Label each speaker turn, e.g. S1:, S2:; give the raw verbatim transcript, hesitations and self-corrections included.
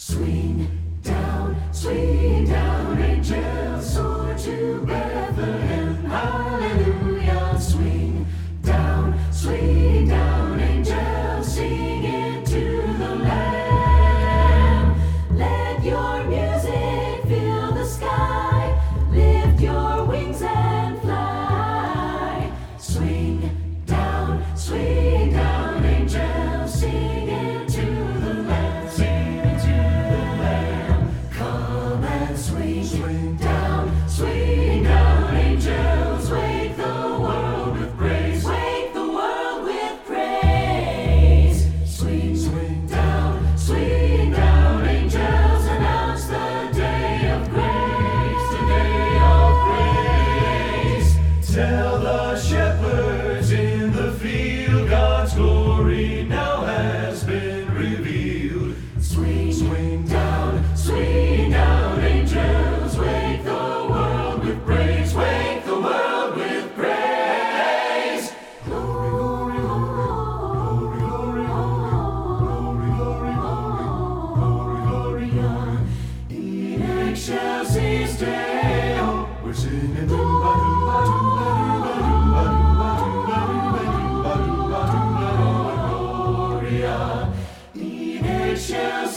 S1: Swing down, swing down, angels soar to Bethlehem. Hallelujah. Swing down, swing down, angels singing to the Lamb. Let your music fill the sky. Lift your wings and fly. Swing down, swing down, angels singing to the Lamb. Singing to the Lamb. Come and swing, swing down, swing down, angels. Wake the world with praise. Wake the world with praise. Swing, swing down, swing down, angels. Announce the day of grace, the day of grace. Tell the shepherds in the field, God's glory now has been revealed. Swing, swing down, swing down, angels. Wake the world with praise. Wake the world with praise. Glory, glory, glory, glory, glory, glory, glory, glory, glory. In excelsis Deo, we're singing doo-ba, doo-ba, doo-ba, doo-ba, doo-ba, doo-ba, doo-ba, doo-ba, doo-ba, doo-ba, doo-ba, Gloria. In excelsis